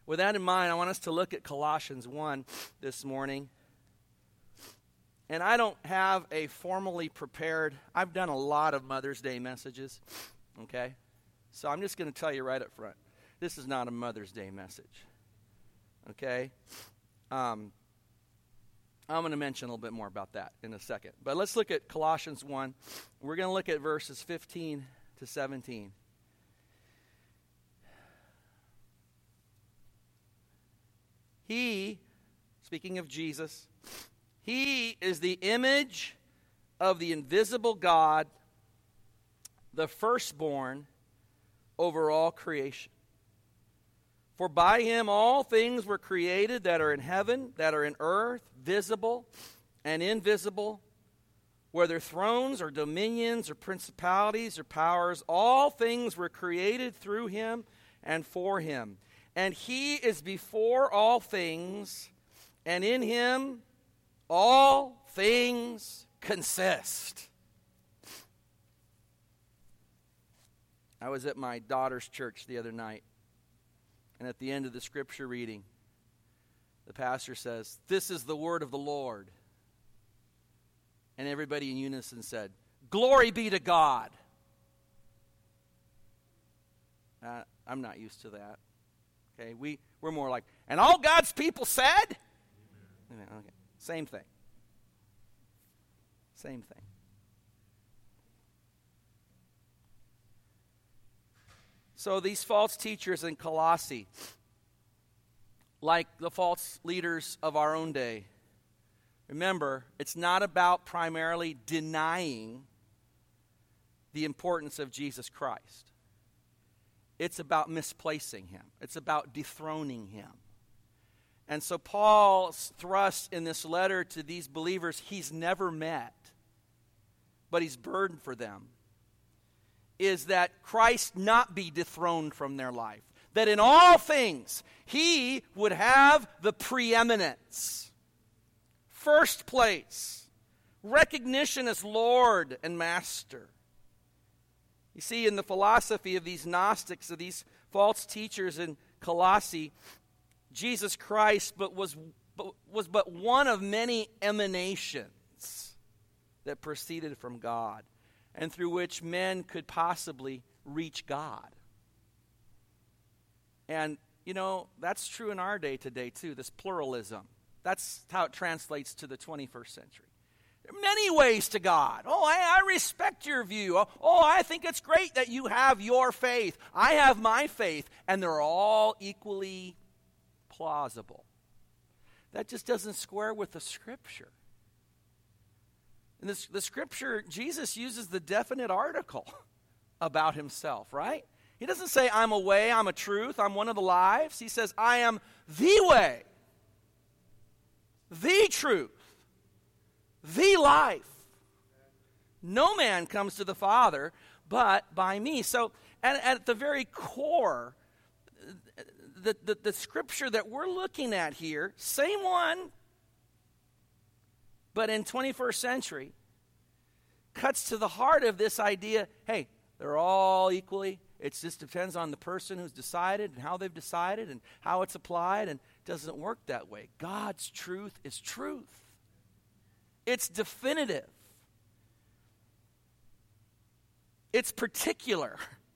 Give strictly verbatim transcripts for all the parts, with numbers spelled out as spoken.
With that in mind, I want us to look at Colossians one this morning. And I don't have a formally prepared, I've done a lot of Mother's Day messages, okay? So I'm just going to tell you right up front, this is not a Mother's Day message, okay? Um, I'm going to mention a little bit more about that in a second. But let's look at Colossians one. We're going to look at verses fifteen to seventeen. He, speaking of Jesus, he is the image of the invisible God, the firstborn over all creation. For by him all things were created that are in heaven, that are in earth, visible and invisible, whether thrones or dominions or principalities or powers, all things were created through him and for him. And he is before all things, and in him all things consist. I was at my daughter's church the other night, and at the end of the scripture reading, the pastor says, "This is the word of the Lord." And everybody in unison said, "Glory be to God." Uh, I'm not used to that. Okay, we, we're more like, and all God's people said? Amen. Okay. Same thing. Same thing. So these false teachers in Colossae, like the false leaders of our own day, remember, it's not about primarily denying the importance of Jesus Christ. It's about misplacing him. It's about dethroning him. And so Paul's thrust in this letter to these believers he's never met, but he's burdened for them, is that Christ not be dethroned from their life. That in all things, he would have the preeminence. First place. Recognition as Lord and Master. You see, in the philosophy of these Gnostics, of these false teachers in Colossae, Jesus Christ but was, but, was but one of many emanations that proceeded from God and through which men could possibly reach God. And, you know, that's true in our day today, too, this pluralism. That's how it translates to the twenty-first century. There are many ways to God. Oh, I, I respect your view. Oh, oh, I think it's great that you have your faith. I have my faith. And they're all equally plausible. That just doesn't square with the Scripture. In this, the Scripture, Jesus uses the definite article about himself, right? He doesn't say, I'm a way, I'm a truth, I'm one of the lives. He says, I am the way, the truth, the life. No man comes to the Father but by me. So at, at the very core, the, the, the Scripture that we're looking at here, same one, but in twenty-first century, cuts to the heart of this idea, hey, they're all equally. It just depends on the person who's decided and how they've decided and how it's applied, and it doesn't work that way. God's truth is truth. It's definitive. It's particular.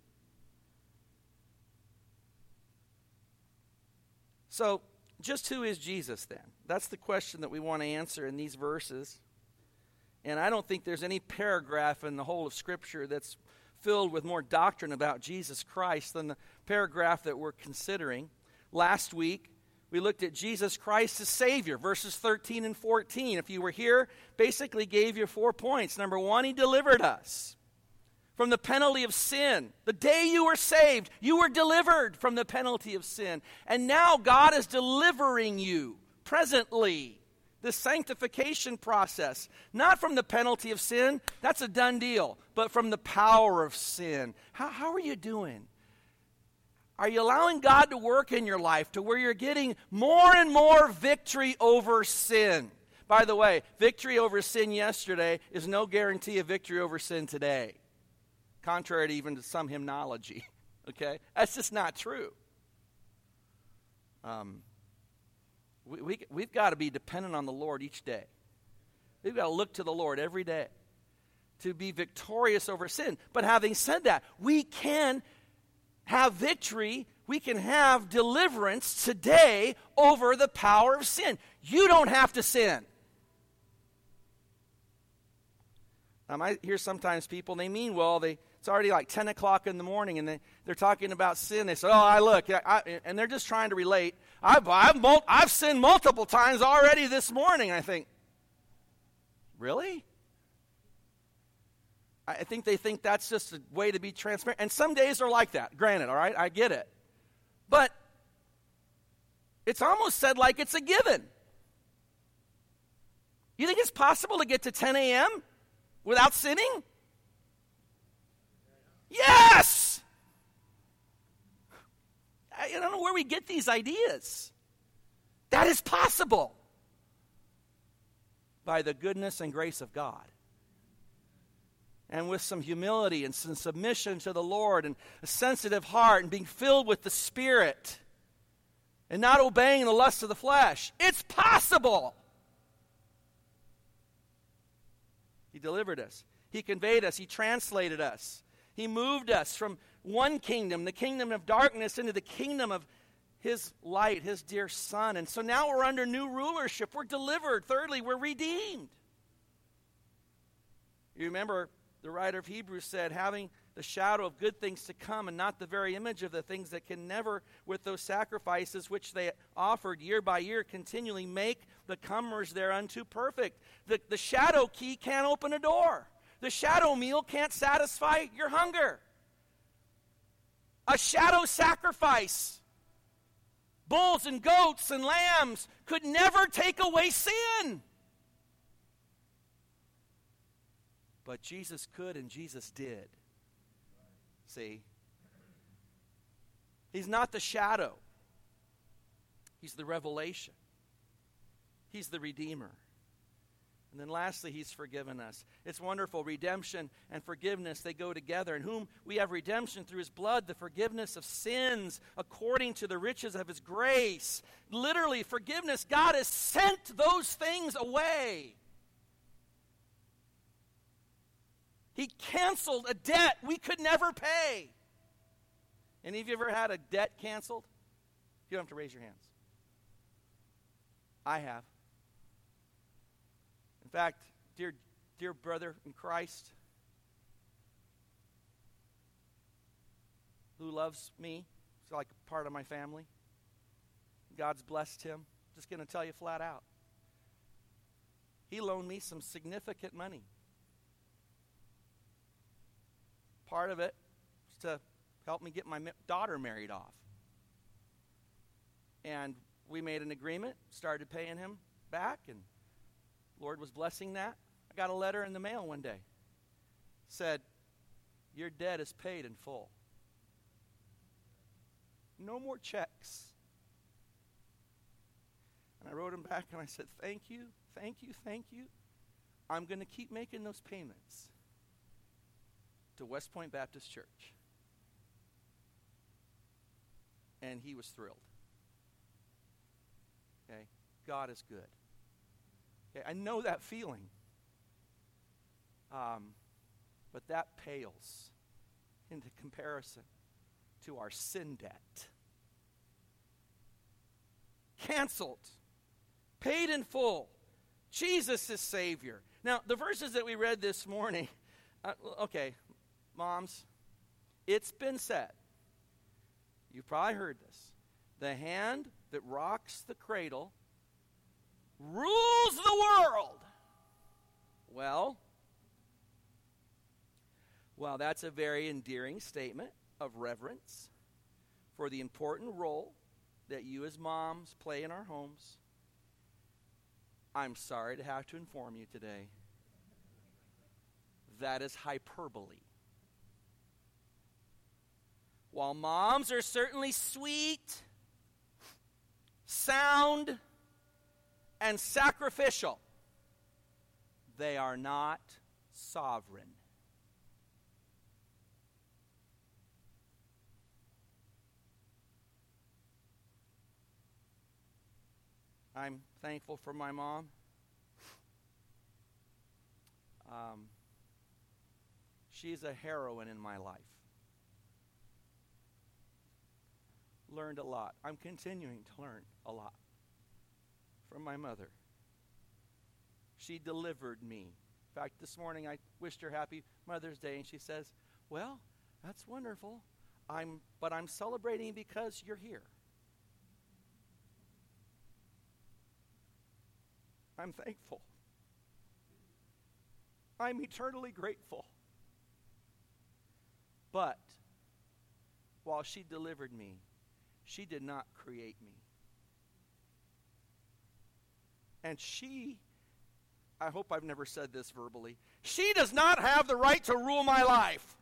So, just who is Jesus then? That's the question that we want to answer in these verses. And I don't think there's any paragraph in the whole of Scripture that's filled with more doctrine about Jesus Christ than the paragraph that we're considering. Last week, we looked at Jesus Christ as Savior, verses thirteen and fourteen. If you were here, basically gave you four points. Number one, he delivered us from the penalty of sin. The day you were saved, you were delivered from the penalty of sin. And now God is delivering you presently. The sanctification process, not from the penalty of sin, that's a done deal, but from the power of sin. How, how are you doing? Are you allowing God to work in your life to where you're getting more and more victory over sin? By the way, victory over sin yesterday is no guarantee of victory over sin today, contrary to even to some hymnology, okay? That's just not true. Um, we, we, we've got to be dependent on the Lord each day. We've got to look to the Lord every day to be victorious over sin. But having said that, we can have victory, we can have deliverance today over the power of sin. You don't have to sin. Um, I hear sometimes people, they mean well, they it's already like ten o'clock in the morning, and they, they're talking about sin. They say, oh, I look, I, I, and they're just trying to relate. I've, I've, mul- I've sinned multiple times already this morning. I think, really? I think they think that's just a way to be transparent. And some days are like that, granted, all right? I get it. But it's almost said like it's a given. You think it's possible to get to ten a.m. without sinning? Yes! I don't know where we get these ideas. That is possible by the goodness and grace of God. And with some humility and some submission to the Lord and a sensitive heart and being filled with the Spirit and not obeying the lusts of the flesh. It's possible. He delivered us. He conveyed us. He translated us. He moved us from one kingdom, the kingdom of darkness, into the kingdom of His light, His dear Son. And so now we're under new rulership. We're delivered. Thirdly, we're redeemed. You remember the writer of Hebrews said, having the shadow of good things to come and not the very image of the things that can never, with those sacrifices which they offered year by year, continually make the comers thereunto perfect. The, the shadow key can't open a door. The shadow meal can't satisfy your hunger. A shadow sacrifice, bulls and goats and lambs, could never take away sin. But Jesus could, and Jesus did. See? He's not the shadow. He's the revelation. He's the Redeemer. And then lastly, He's forgiven us. It's wonderful. Redemption and forgiveness, they go together. In whom we have redemption through His blood, the forgiveness of sins according to the riches of His grace. Literally, forgiveness. God has sent those things away. He canceled a debt we could never pay. Any of you ever had a debt canceled? You don't have to raise your hands. I have. In fact, dear, dear brother in Christ, who loves me, he's like a part of my family. God's blessed him. Just going to tell you flat out. He loaned me some significant money. Part of it was to help me get my daughter married off. And we made an agreement, started paying him back, and Lord was blessing that. I got a letter in the mail one day. Said, your debt is paid in full. No more checks. And I wrote him back and I said, thank you, thank you, thank you. I'm going to keep making those payments to West Point Baptist Church. And he was thrilled. Okay? God is good. Okay? I know that feeling. Um, but that pales into comparison to our sin debt. Canceled. Paid in full. Jesus is Savior. Now, the verses that we read this morning, uh, okay, moms, it's been said. You've probably heard this. The hand that rocks the cradle rules the world. Well, well, that's a very endearing statement of reverence for the important role that you as moms play in our homes. I'm sorry to have to inform you today. That is hyperbole. While moms are certainly sweet, sound, and sacrificial, they are not sovereign. I'm thankful for my mom. Um, she's a heroine in my life. Learned a lot. I'm continuing to learn a lot from my mother. She delivered me. In fact, this morning I wished her happy Mother's Day, and she says, well, that's wonderful. I'm, but I'm celebrating because you're here. I'm thankful. I'm eternally grateful. But while she delivered me, she did not create me. And she, I hope I've never said this verbally, she does not have the right to rule my life.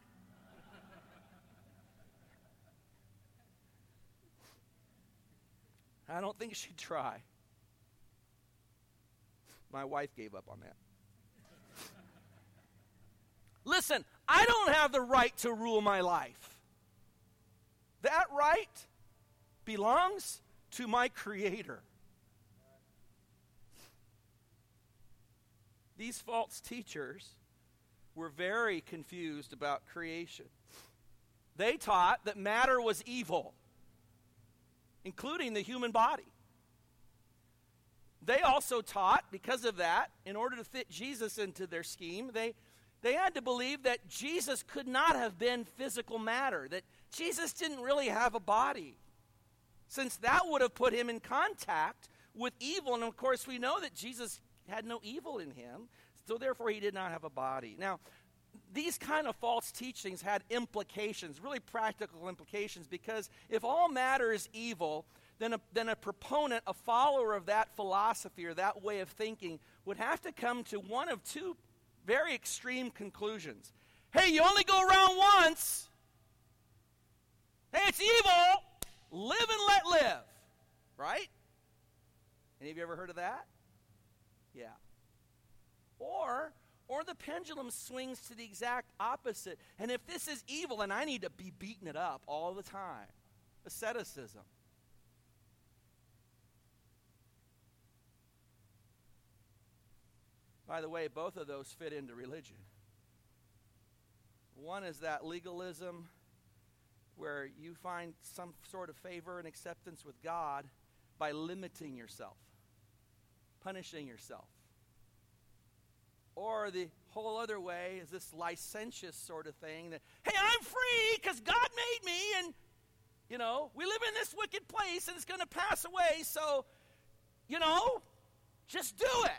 I don't think she'd try. My wife gave up on that. Listen, I don't have the right to rule my life. That right belongs to my Creator. These false teachers were very confused about creation. They taught that matter was evil, including the human body. They also taught, because of that, in order to fit Jesus into their scheme, they, they had to believe that Jesus could not have been physical matter, that Jesus didn't really have a body, since that would have put him in contact with evil. And of course, we know that Jesus had no evil in him, so therefore he did not have a body. Now, these kind of false teachings had implications, really practical implications, because if all matter is evil, then a, then a proponent, a follower of that philosophy or that way of thinking would have to come to one of two very extreme conclusions. Hey, you only go around once. Hey, it's evil. Live and let live. Right? Any of you ever heard of that? Yeah. Or, or the pendulum swings to the exact opposite. And if this is evil, then I need to be beating it up all the time. Asceticism. By the way, both of those fit into religion. One is that legalism where you find some sort of favor and acceptance with God by limiting yourself, punishing yourself. Or the whole other way is this licentious sort of thing that, hey, I'm free because God made me, and, you know, we live in this wicked place and it's going to pass away, so, you know, just do it.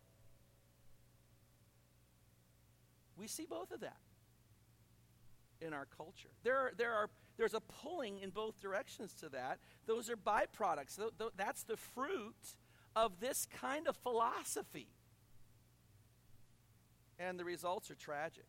We see both of that in our culture. There, there are, there's a pulling in both directions to that. Those are byproducts. Th- th- that's the fruit of this kind of philosophy. And the results are tragic.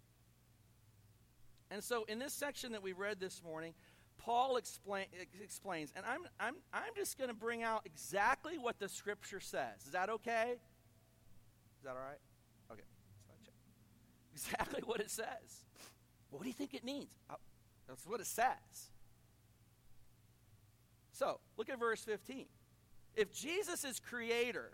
And so in this section that we read this morning, Paul explain, explains, and I'm, I'm, I'm just going to bring out exactly what the Scripture says. Is that okay? Is that all right? Okay. Exactly what it says. What do you think it means? Uh, that's what it says. So, look at verse fifteen. If Jesus is creator,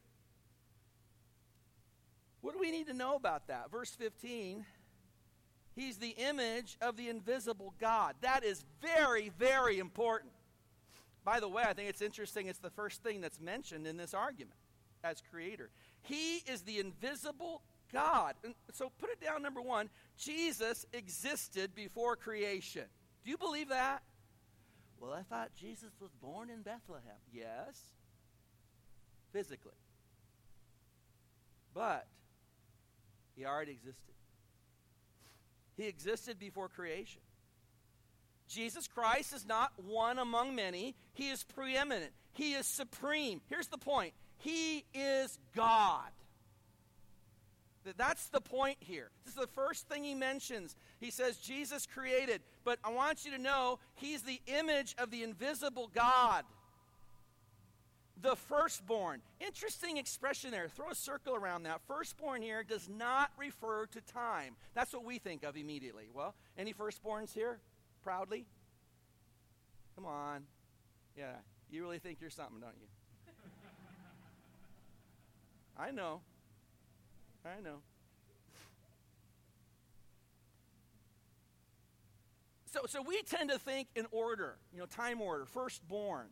what do we need to know about that? Verse fifteen, he's the image of the invisible God. That is very, very important. By the way, I think it's interesting, it's the first thing that's mentioned in this argument as creator. He is the invisible God. And so put it down, number one, Jesus existed before creation. Do you believe that? Well, I thought Jesus was born in Bethlehem. Yes, physically. But he already existed. He existed before creation. Jesus Christ is not one among many. He is preeminent. He is supreme. Here's the point. He is God. That's the point here. This is the first thing he mentions. He says Jesus created, but I want you to know he's the image of the invisible God. The firstborn. Interesting expression there. Throw a circle around that. Firstborn here does not refer to time. That's what we think of immediately. Well, any firstborns here? Proudly? Come on. Yeah, you really think you're something, don't you? I know. I know. So, so we tend to think in order, you know, time order, firstborn.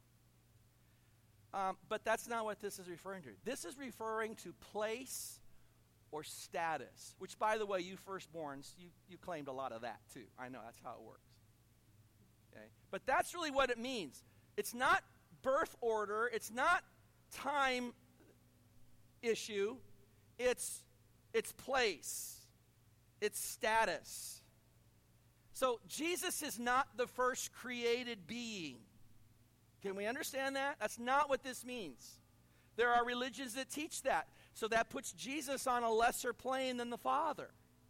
Um, but that's not what this is referring to. This is referring to place or status, which, by the way, you firstborns, you, you claimed a lot of that too. I know, that's how it works. Okay? But that's really what it means. It's not birth order. It's not time issue. It's, it's place. It's status. So Jesus is not the first created being. Can we understand that? That's not what this means. There are religions that teach that. So that puts Jesus on a lesser plane than the Father.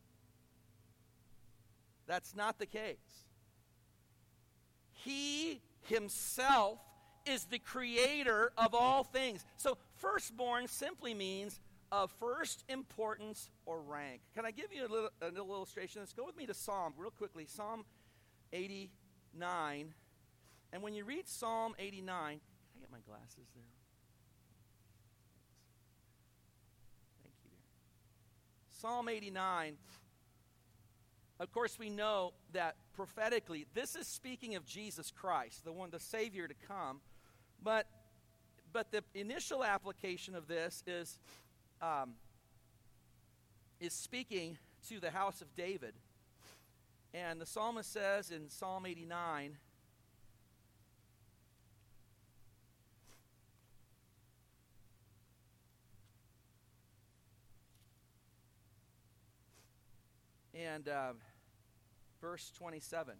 That's not the case. He himself is the creator of all things. So firstborn simply means of first importance or rank. Can I give you a little, a little illustration? Let's go with me to Psalm real quickly. Psalm eighty-nine. And when you read Psalm eighty-nine, can I get my glasses there? Thank you, dear. Psalm eighty-nine, of course, we know that prophetically, this is speaking of Jesus Christ, the one, the Savior to come. But, but the initial application of this is, um, is speaking to the house of David. And the psalmist says in Psalm eighty-nine, and uh, verse twenty-seven.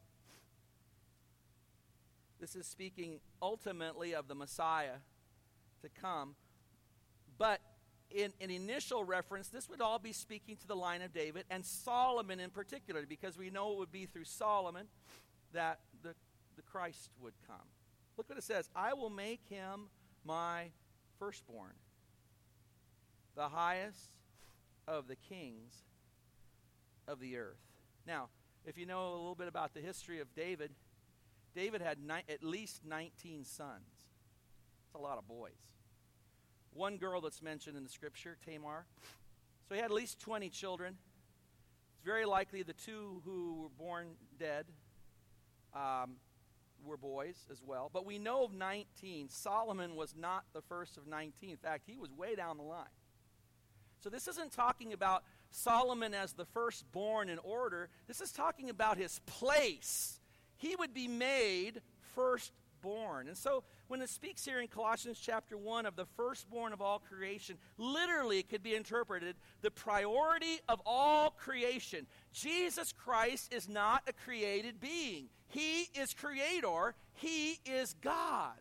This is speaking ultimately of the Messiah to come. But in an initial reference, this would all be speaking to the line of David and Solomon in particular, because we know it would be through Solomon that the, the Christ would come. Look what it says. I will make him my firstborn, the highest of the kings of the earth. Now, if you know a little bit about the history of David, David had ni- at least nineteen sons. That's a lot of boys. One girl that's mentioned in the scripture, Tamar. So he had at least twenty children. It's very likely the two who were born dead um, were boys as well. But we know of nineteen. Solomon was not the first of nineteen. In fact, he was way down the line. So this isn't talking about Solomon as the firstborn in order. This is talking about his place. He would be made firstborn. And so when it speaks here in Colossians chapter one of the firstborn of all creation, literally it could be interpreted the priority of all creation. Jesus Christ is not a created being. He is creator. He is God.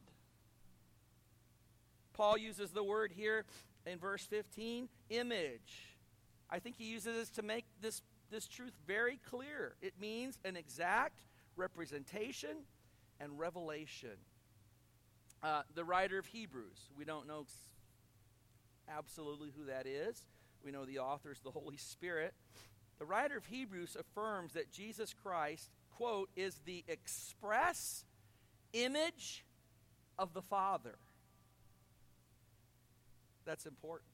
Paul uses the word here in verse fifteen, image. I think he uses this to make this, this truth very clear. It means an exact representation and revelation. Uh, the writer of Hebrews, we don't know absolutely who that is. We know the author is the Holy Spirit. The writer of Hebrews affirms that Jesus Christ, quote, is the express image of the Father. That's important.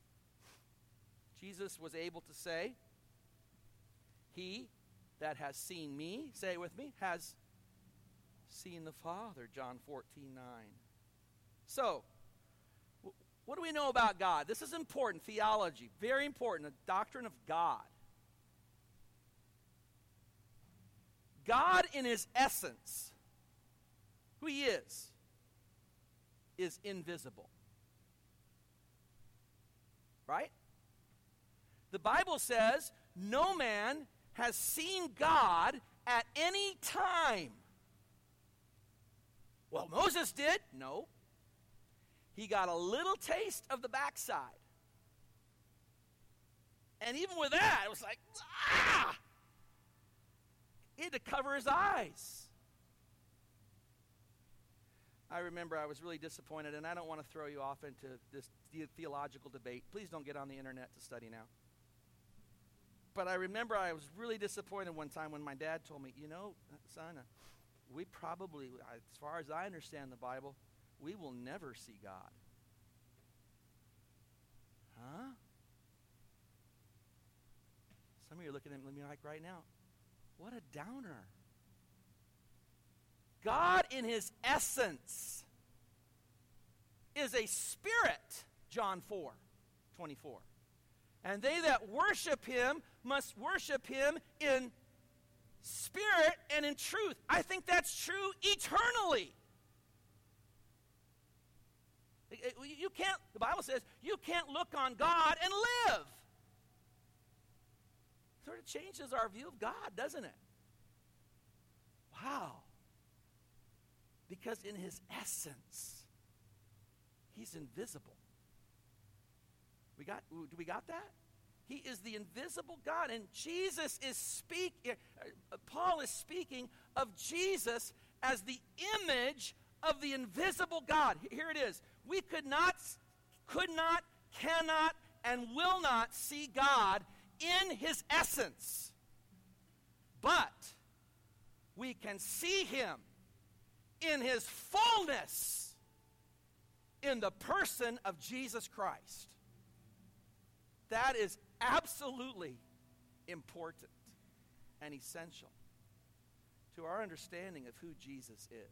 Jesus was able to say, he that has seen me, say it with me, has seen the Father, John fourteen nine. So, w- what do we know about God? This is important, theology, very important, the doctrine of God. God in his essence, who he is, is invisible. Right? The Bible says no man has seen God at any time. Well, Moses did. No. He got a little taste of the backside. And even with that, it was like, ah! He had to cover his eyes. I remember I was really disappointed, and I don't want to throw you off into this the- theological debate. Please don't get on the internet to study now. But I remember I was really disappointed one time when my dad told me, you know, son, uh, we probably, as far as I understand the Bible, we will never see God. Huh? Some of you are looking at me like right now, what a downer. God in his essence is a spirit, John four twenty-four. And they that worship him must worship him in spirit and in truth. I think that's true eternally. You can't, the Bible says, you can't look on God and live. Sort of changes our view of God, doesn't it? Wow. Because in his essence, he's invisible. We got, do we got that? He is the invisible God, and Jesus is speaking, uh, Paul is speaking of Jesus as the image of the invisible God. Here it is. We could not, could not, cannot, and will not see God in his essence. But we can see him in his fullness in the person of Jesus Christ. That is absolutely important and essential to our understanding of who Jesus is.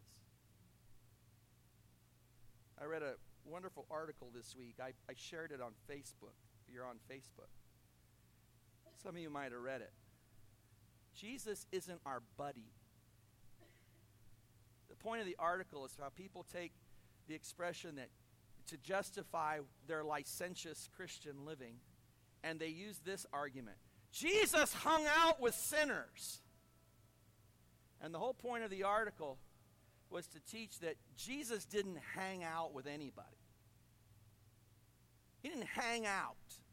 I read a wonderful article this week. I, I shared it on Facebook. If you're on Facebook, some of you might have read it. Jesus isn't our buddy. The point of the article is how people take the expression that to justify their licentious Christian living, and they use this argument. Jesus hung out with sinners. And the whole point of the article was to teach that Jesus didn't hang out with anybody. He didn't hang out.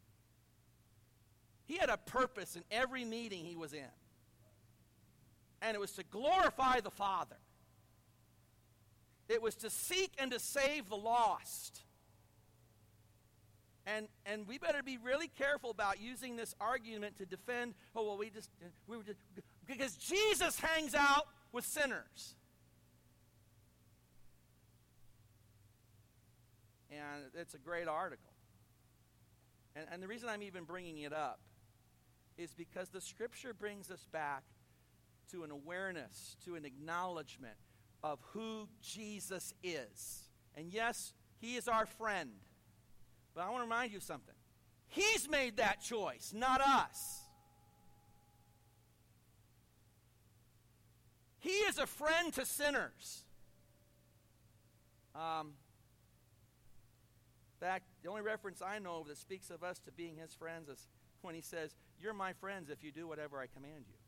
He had a purpose in every meeting he was in. And it was to glorify the Father. It was to seek and to save the lost. And and we better be really careful about using this argument to defend, oh, well, we just, we were just, because Jesus hangs out with sinners. And it's a great article. And, and the reason I'm even bringing it up is because the Scripture brings us back to an awareness, to an acknowledgement of who Jesus is. And yes, he is our friend. But I want to remind you of something. He's made that choice, not us. He is a friend to sinners. Um, in fact, the only reference I know of that speaks of us to being his friends is when he says, "You're my friends if you do whatever I command you."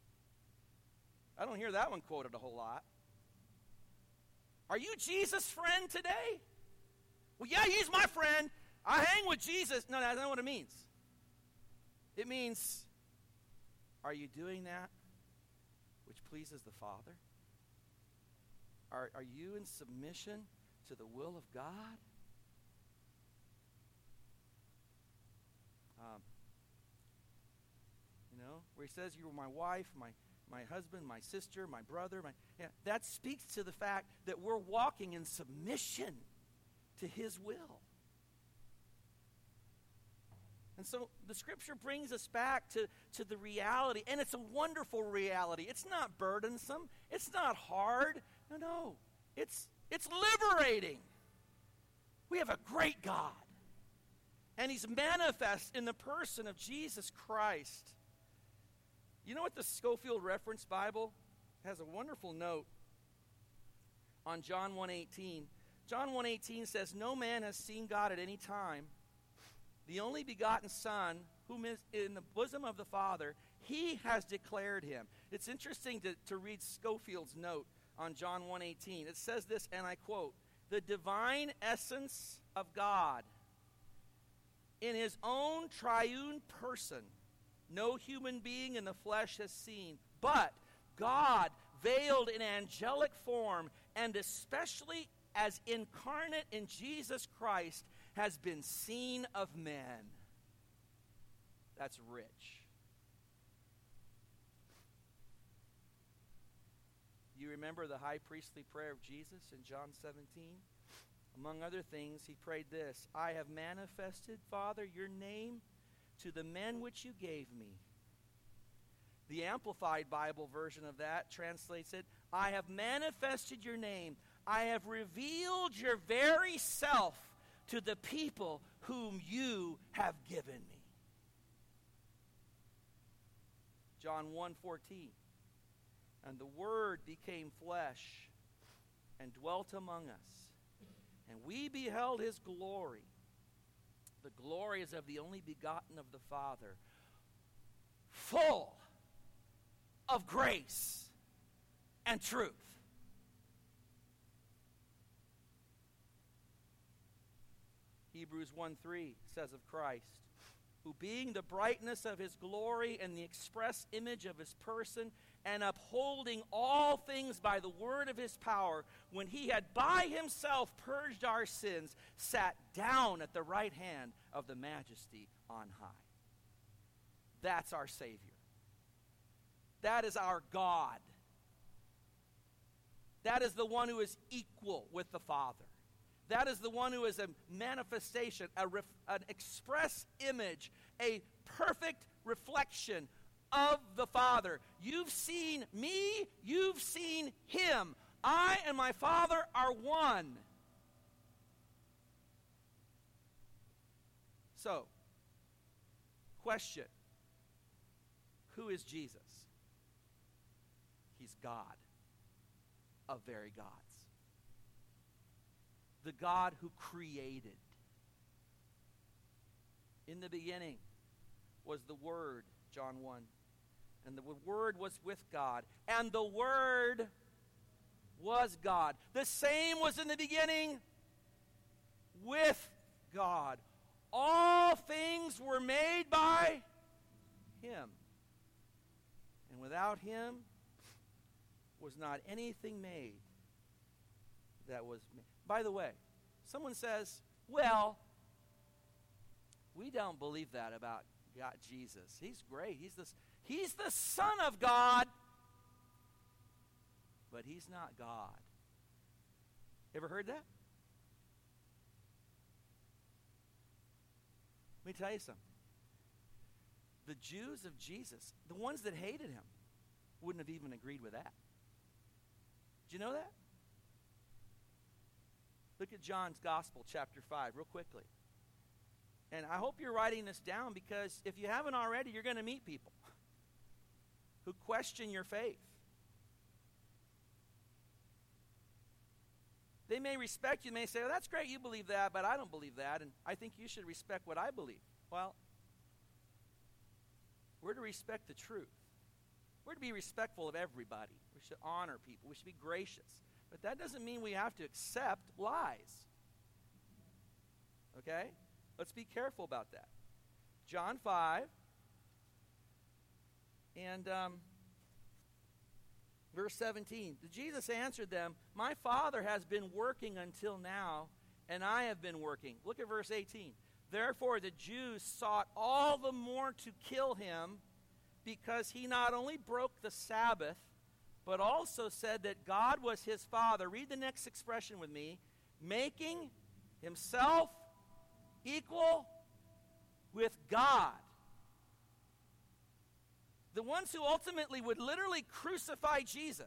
I don't hear that one quoted a whole lot. Are you Jesus' friend today? Well, yeah, he's my friend. I hang with Jesus. No, that's not what it means. It means, are you doing that which pleases the Father? Are, are you in submission to the will of God? Um, you know, where he says, you were my wife, my, my husband, my sister, my brother. My, yeah, that speaks to the fact that we're walking in submission to his will. And so the Scripture brings us back to, to the reality, and it's a wonderful reality. It's not burdensome. It's not hard. No, no. It's, it's liberating. We have a great God, and he's manifest in the person of Jesus Christ. You know what the Scofield Reference Bible has a wonderful note on John one eighteen. John one eighteen says, "No man has seen God at any time. The only begotten Son, whom is in the bosom of the Father, he has declared him." It's interesting to, to read Scofield's note on John one eighteen. It says this, and I quote, "The divine essence of God in his own triune person, no human being in the flesh has seen, but God veiled in angelic form, and especially as incarnate in Jesus Christ, has been seen of men." That's rich. You remember the high priestly prayer of Jesus in John seventeen? Among other things, he prayed this, I have manifested, Father, your name to the men which you gave me. The Amplified Bible version of that translates it, I have manifested your name. I have revealed your very self to the people whom you have given me. John one fourteen. And the Word became flesh and dwelt among us. And we beheld his glory. The glory is of the only begotten of the Father, full of grace and truth. Hebrews one three says of Christ, who being the brightness of his glory and the express image of his person, and upholding all things by the word of his power, when he had by himself purged our sins, sat down at the right hand of the majesty on high. That's our Savior. That is our God. That is the one who is equal with the Father. That is the one who is a manifestation, a ref, an express image, a perfect reflection of the Father. You've seen me, you've seen him. I and my Father are one. So, question. Who is Jesus? He's God of very gods. The God who created. In the beginning was the Word, John one. And the Word was with God. And the Word was God. The same was in the beginning with God. All things were made by him. And without him was not anything made that was made. By the way, someone says, well, we don't believe that about God, Jesus. He's great. He's the, he's the Son of God. But he's not God. Ever heard that? Let me tell you something. The Jews of Jesus, the ones that hated him, wouldn't have even agreed with that. Did you know that? Look at John's Gospel, chapter five, real quickly. And I hope you're writing this down, because if you haven't already, you're going to meet people who question your faith. They may respect you, may say, oh, that's great, you believe that, but I don't believe that, and I think you should respect what I believe. Well, we're to respect the truth. We're to be respectful of everybody. We should honor people. We should be gracious. But that doesn't mean we have to accept lies. Okay? Let's be careful about that. John five, and um, verse seventeen. Jesus answered them, my Father has been working until now, and I have been working. Look at verse eighteen. Therefore the Jews sought all the more to kill him, because he not only broke the Sabbath, but also said that God was his Father. Read the next expression with me. Making himself equal with God. The ones who ultimately would literally crucify Jesus.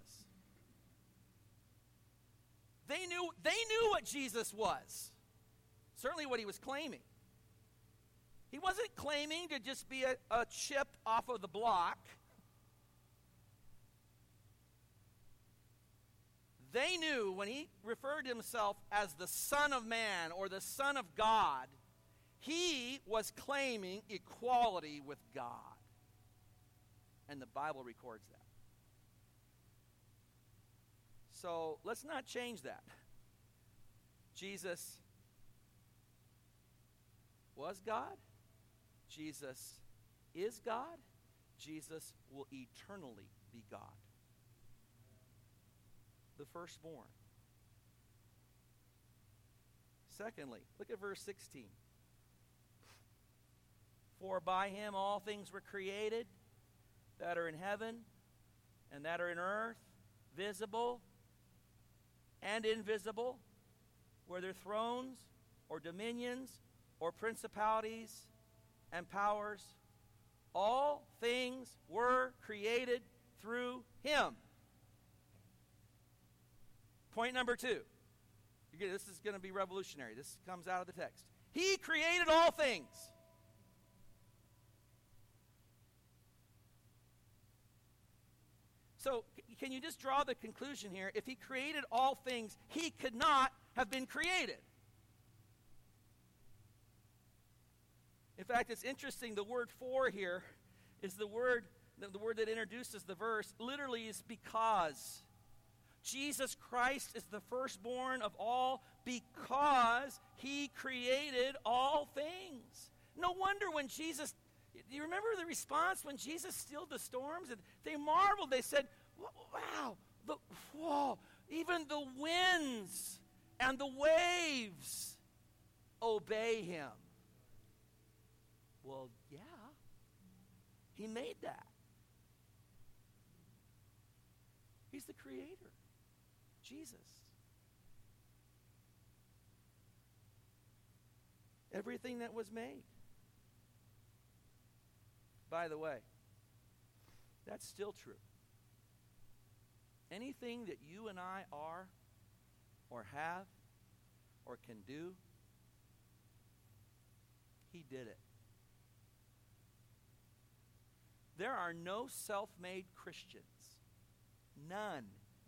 They knew, they knew what Jesus was. Certainly what he was claiming. He wasn't claiming to just be a, a chip off of the block. They knew when he referred to himself as the Son of Man or the Son of God, he was claiming equality with God. And the Bible records that. So let's not change that. Jesus was God. Jesus is God. Jesus will eternally be God. The firstborn. Secondly, look at verse sixteen. For by him all things were created, that are in heaven and that are in earth, visible and invisible, whether whether thrones or dominions or principalities and powers. All things were created through him. Point number two. Again, this is going to be revolutionary. This comes out of the text. He created all things. So, can you just draw the conclusion here? If he created all things, he could not have been created. In fact, it's interesting, the word for here is the word, the word that introduces the verse, literally is because. Jesus Christ is the firstborn of all because he created all things. No wonder when Jesus, do you remember the response when Jesus stilled the storms? And they marveled. They said, wow, the, whoa, even the winds and the waves obey him. Well, yeah, he made that. He's the creator, Jesus. Everything that was made. By the way, that's still true. Anything that you and I are, or have, or can do, he did it. There are no self-made Christians. None.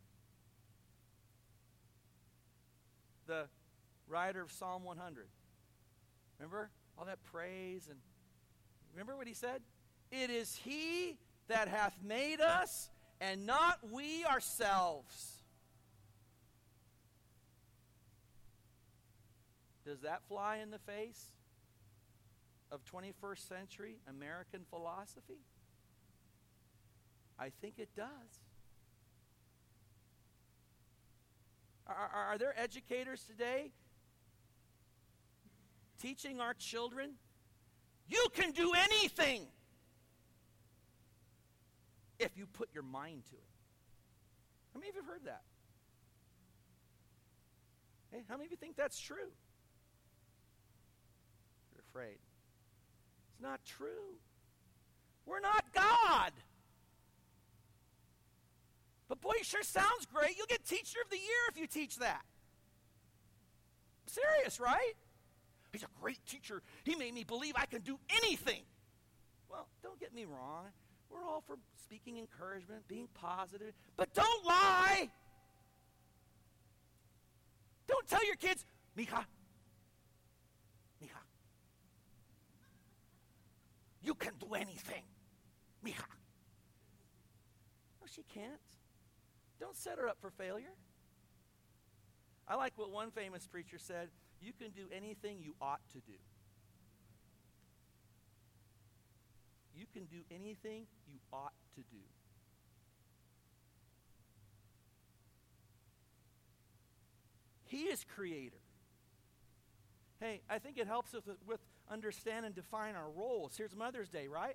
The writer of Psalm one hundred. Remember all that praise? And remember what he said? It is he that hath made us, and not we ourselves. Does that fly in the face of twenty-first century American philosophy? I think it does. Are, are, are there educators today teaching our children, you can do anything if you put your mind to it? How many of you have heard that? Hey, how many of you think that's true? You're afraid. It's not true. We're not God. But boy, it sure sounds great. You'll get Teacher of the Year if you teach that. Serious, right? He's a great teacher. He made me believe I can do anything. Well, don't get me wrong. We're all for speaking encouragement, being positive. But don't lie. Don't tell your kids, Mija, Mija, you can do anything. Mija. No, she can't. Don't set her up for failure. I like what one famous preacher said, you can do anything you ought to do. You can do anything you ought to do. He is creator. Hey, I think it helps us with, with understand and define our roles. Here's Mother's Day, right?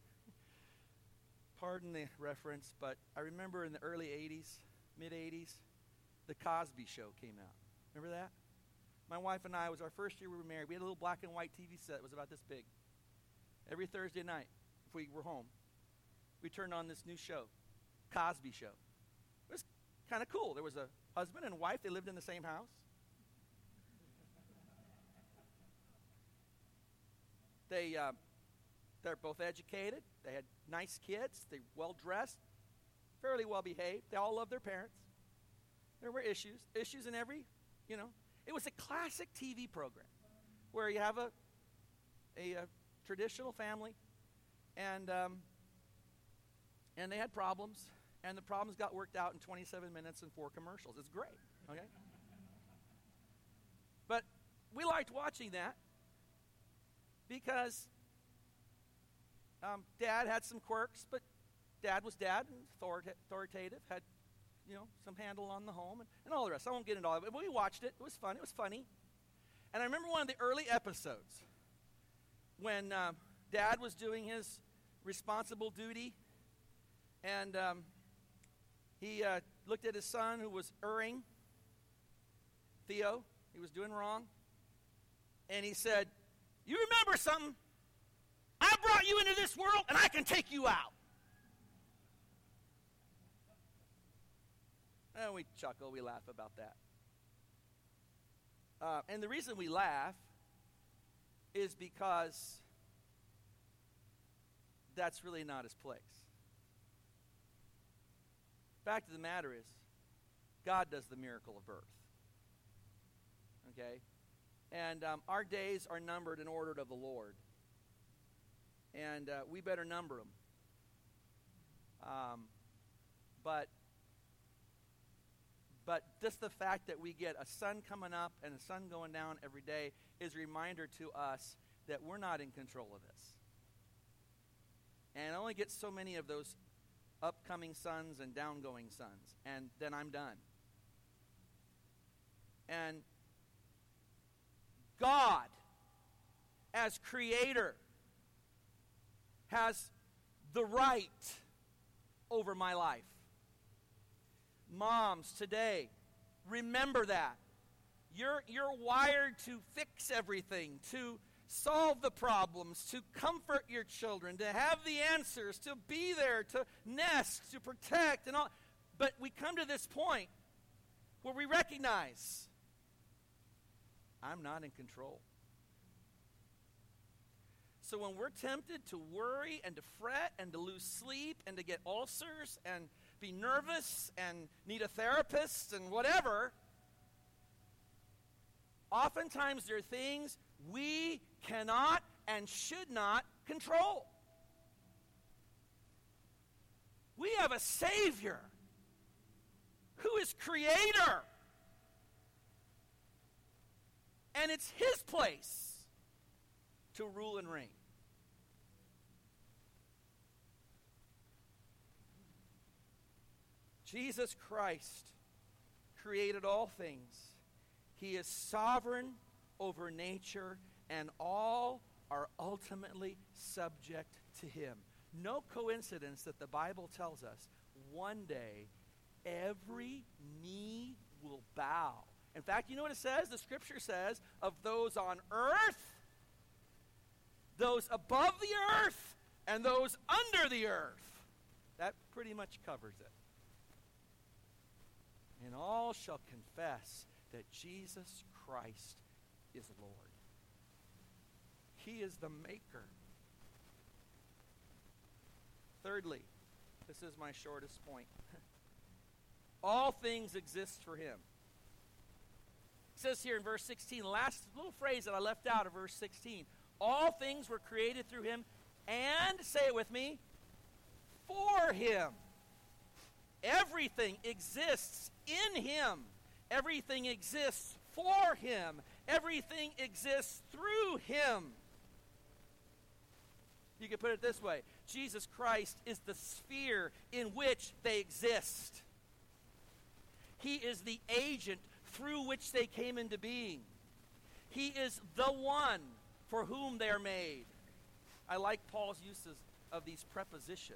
Pardon the reference, but I remember in the early eighties, mid-eighties, The Cosby Show came out. Remember that? My wife and I, it was our first year we were married. We had a little black and white T V set. It was about this big. Every Thursday night, if we were home, we turned on this new show, Cosby Show. It was kind of cool. There was a husband and wife. They lived in the same house. They, uh, they're both educated. They had nice kids. They were well-dressed, fairly well-behaved. They all loved their parents. There were issues, issues in every, you know. It was a classic T V program where you have a, a, a traditional family, and um, and they had problems, and the problems got worked out in twenty-seven minutes and four commercials. It's great, okay? But we liked watching that because um, Dad had some quirks, but Dad was Dad and authoritative, had, you know, some handle on the home, and, and all the rest. I won't get into all of it, but we watched it. It was fun. It was funny. And I remember one of the early episodes when um, Dad was doing his responsible duty, and um, he uh, looked at his son who was erring, Theo, He was doing wrong. And he said, you remember something? I brought you into this world, and I can take you out. And we chuckle, we laugh about that. Uh, and the reason we laugh is because that's really not his place. Fact of the matter is, God does the miracle of birth. Okay? And um, our days are numbered in order of the Lord. And uh, we better number them. Um, but, but just the fact that we get a sun coming up and a sun going down every day is a reminder to us that we're not in control of this. And I only get so many of those upcoming suns and downgoing suns, and then I'm done. And God, as creator, has the right over my life. Moms, today, remember that. You're, you're wired to fix everything, to solve the problems, to comfort your children, to have the answers, to be there, to nest, to protect, and all. But we come to this point where we recognize, I'm not in control. So when we're tempted to worry and to fret and to lose sleep and to get ulcers and be nervous and need a therapist and whatever, oftentimes there are things we cannot and should not control. We have a Savior who is creator. And it's his place to rule and reign. Jesus Christ created all things. He is sovereign over nature, and all are ultimately subject to him. No coincidence that the Bible tells us one day every knee will bow. In fact, you know what it says? The scripture says, of those on earth, those above the earth, and those under the earth. That pretty much covers it. And all shall confess that Jesus Christ is Lord. He is the maker. Thirdly, this is my shortest point. All things exist for him. It says here in verse sixteen, last little phrase that I left out of verse sixteen. All things were created through him, and, say it with me, for him. Everything exists in him. Everything exists for him. Everything exists through him. You can put it this way. Jesus Christ is the sphere in which they exist. He is the agent through which they came into being. He is the one for whom they are made. I like Paul's uses of these prepositions,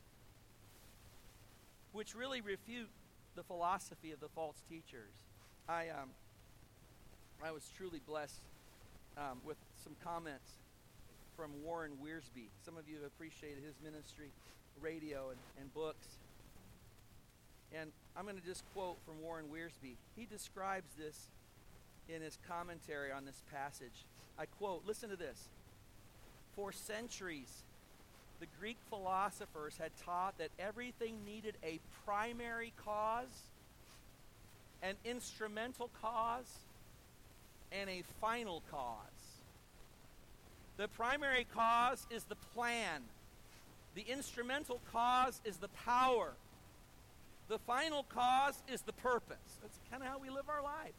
which really refute the philosophy of the false teachers. I um, I was truly blessed um, with some comments from Warren Wiersbe. Some of you have appreciated his ministry, radio, and, and books. And I'm going to just quote from Warren Wiersbe. He describes this in his commentary on this passage. I quote, listen to this. For centuries, the Greek philosophers had taught that everything needed a primary cause, an instrumental cause, and a final cause. The primary cause is the plan. The instrumental cause is the power. The final cause is the purpose. That's kind of how we live our lives.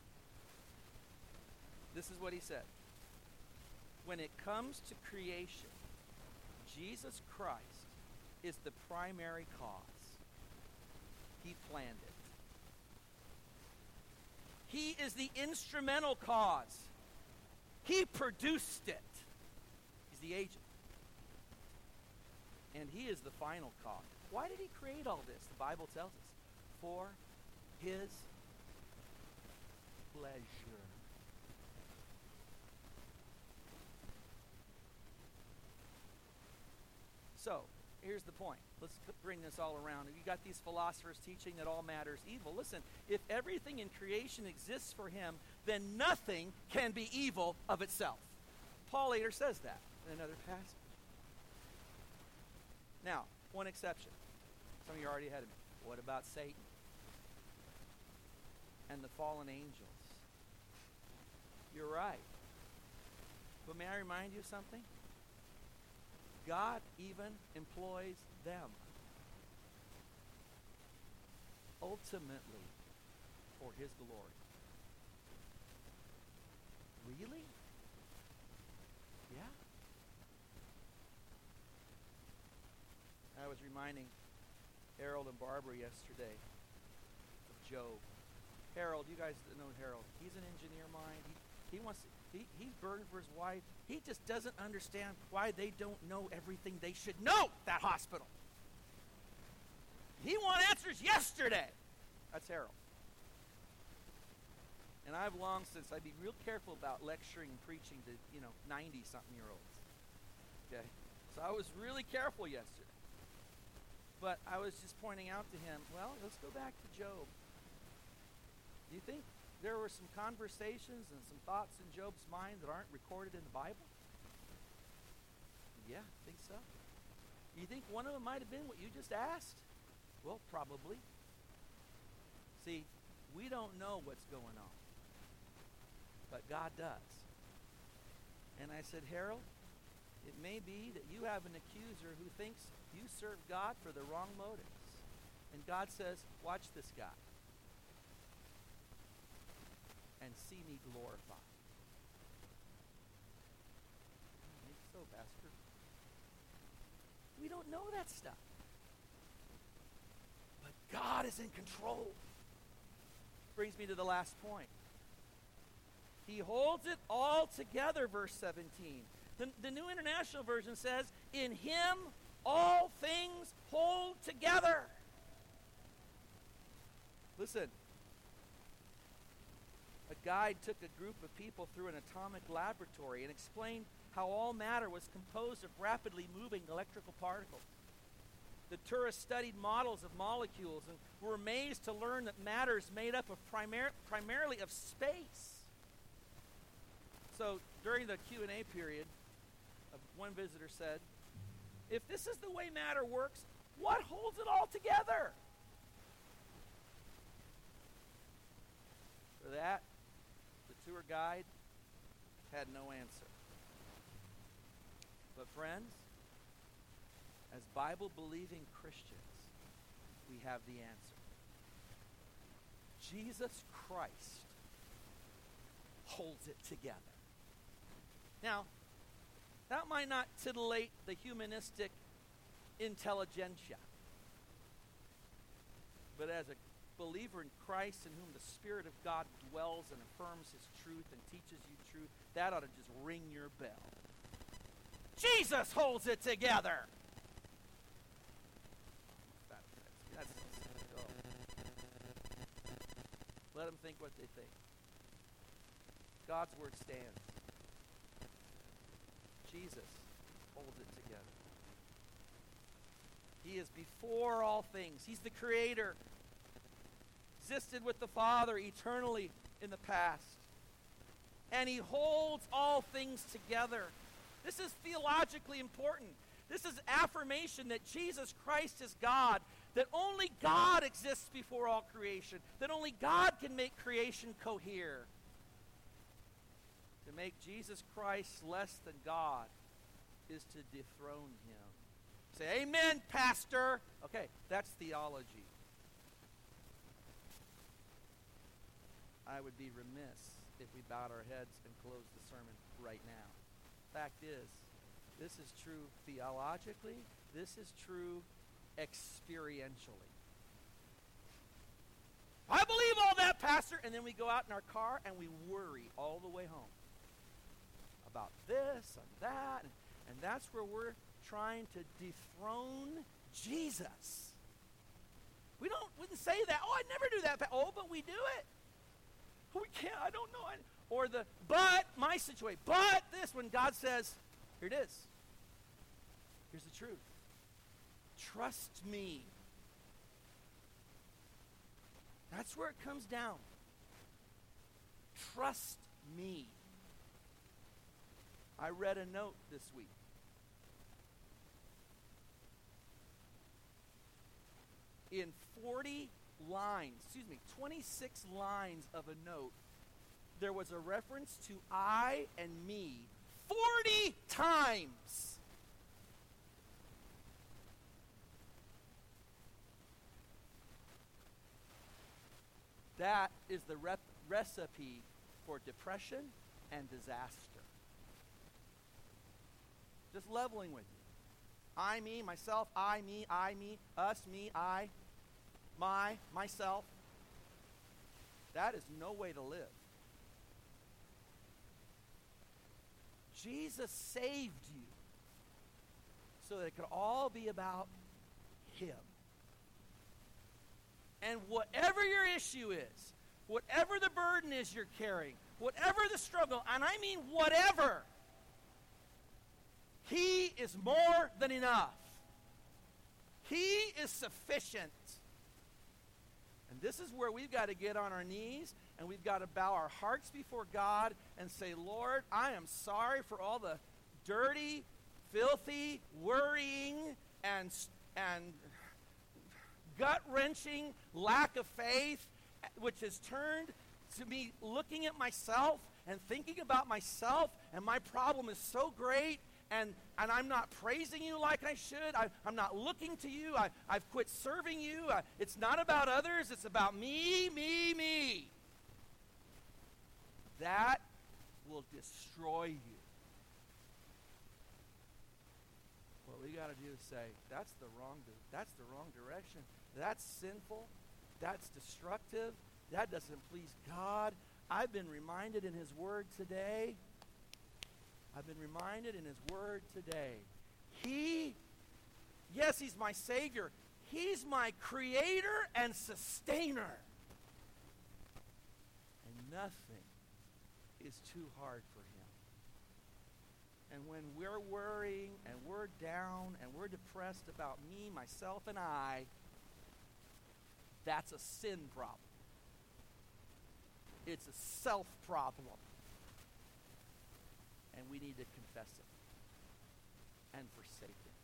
This is what he said. When it comes to creation, Jesus Christ is the primary cause. He planned it. He is the instrumental cause. He produced it. He's the agent. And he is the final cause. Why did he create all this? The Bible tells us. For his pleasure. So, here's the point. Let's bring this all around. You got these philosophers teaching that all matter is evil. Listen, if everything in creation exists for him, then nothing can be evil of itself. Paul later says that in another passage. Now, one exception. Some of you are already ahead of me. What about Satan and the fallen angels? You're right. But may I remind you of something? God even employs them ultimately for his glory. Really? Yeah. I was reminding Harold and Barbara yesterday of Job. Harold, you guys know Harold. He's an engineer mind. He, he wants to, he, he's burdened for his wife. He just doesn't understand why they don't know everything they should know, that hospital. He wants answers yesterday. That's Harold. And I've long since, I'd be real careful about lecturing and preaching to, you know, ninety-something-year-olds. Okay? So I was really careful yesterday. But I was just pointing out to him, well, let's go back to Job. Do you think there were some conversations and some thoughts in Job's mind that aren't recorded in the Bible? Yeah, I think so. You think one of them might have been what you just asked? Well, probably. See, we don't know what's going on, but God does. And I said, Harold, it may be that you have an accuser who thinks you serve God for the wrong motives. And God says, watch this guy and see me glorified. I don't think so, Pastor. We don't know that stuff. But God is in control. Brings me to the last point. He holds it all together, verse seventeen. The, the New International Version says, in him all things hold together. Listen. A guide took a group of people through an atomic laboratory and explained how all matter was composed of rapidly moving electrical particles. The tourists studied models of molecules and were amazed to learn that matter is made up of primar- primarily of space. So during the Q and A period, uh, one visitor said, if this is the way matter works, what holds it all together? For that, the tour guide had no answer. But friends, as Bible-believing Christians, we have the answer. Jesus Christ holds it together. Now, that might not titillate the humanistic intelligentsia, but as a believer in Christ in whom the Spirit of God dwells and affirms his truth and teaches you truth, that ought to just ring your bell. Jesus holds it together. That's, oh. Let them think what they think. God's word stands. Jesus holds it together. He is before all things. He's the creator. Existed with the Father eternally in the past. And he holds all things together. This is theologically important. This is affirmation that Jesus Christ is God, that only God exists before all creation, that only God can make creation cohere. To make Jesus Christ less than God is to dethrone him. Say, amen, Pastor. Okay, that's theology. I would be remiss if we bowed our heads and closed the sermon right now. Fact is, this is true theologically. This is true experientially. I believe all that, Pastor. And then we go out in our car and we worry all the way home about this and that. And, and that's where we're trying to dethrone Jesus. We don't wouldn't say that. Oh, I'd never do that. Oh, but we do it. Oh, we can't. I don't know. I, or the, but my situation. But this, when God says, here it is. Here's the truth. Trust me. That's where it comes down. Trust me. I read a note this week. In forty lines, excuse me, twenty-six lines of a note, there was a reference to I and me forty times. That is the rep- recipe for depression and disaster. Just leveling with you. I, me, myself, I, me, I, me, us, me, I, my, myself. That is no way to live. Jesus saved you so that it could all be about him. And whatever your issue is, whatever the burden is you're carrying, whatever the struggle, and I mean whatever, he is more than enough. He is sufficient. And this is where we've got to get on our knees and we've got to bow our hearts before God and say, Lord, I am sorry for all the dirty, filthy, worrying, and, and gut-wrenching lack of faith, which has turned to me looking at myself and thinking about myself, and my problem is so great, and, and I'm not praising you like I should. I, I'm not looking to you. I, I've quit serving you. I, it's not about others. It's about me, me, me. That will destroy you. What we got to do is say, that's the wrong, that's the wrong direction. That's sinful. That's destructive. That doesn't please God. I've been reminded in his word today. I've been reminded in his word today. He, yes, he's my Savior. He's my creator and sustainer. And nothing is too hard for him. And when we're worrying and we're down and we're depressed about me, myself, and I, that's a sin problem. It's a self problem. And we need to confess it and forsake it.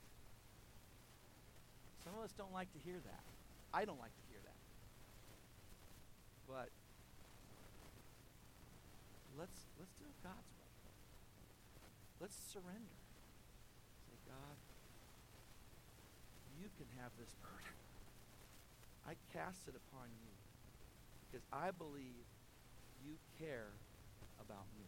Some of us don't like to hear that. I don't like to hear that. But let's let's do it God's way. Let's surrender. Say, God, you can have this burden. I cast it upon you because I believe you care about me.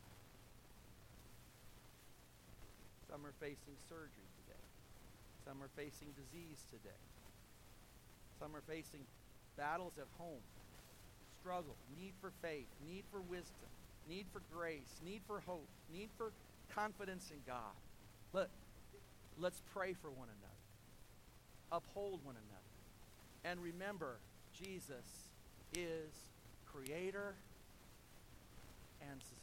Some are facing surgery today. Some are facing disease today. Some are facing battles at home, struggle, need for faith, need for wisdom, need for grace, need for hope, need for confidence in God. Let, let's pray for one another. Uphold one another. And remember, Jesus is creator and sustainer.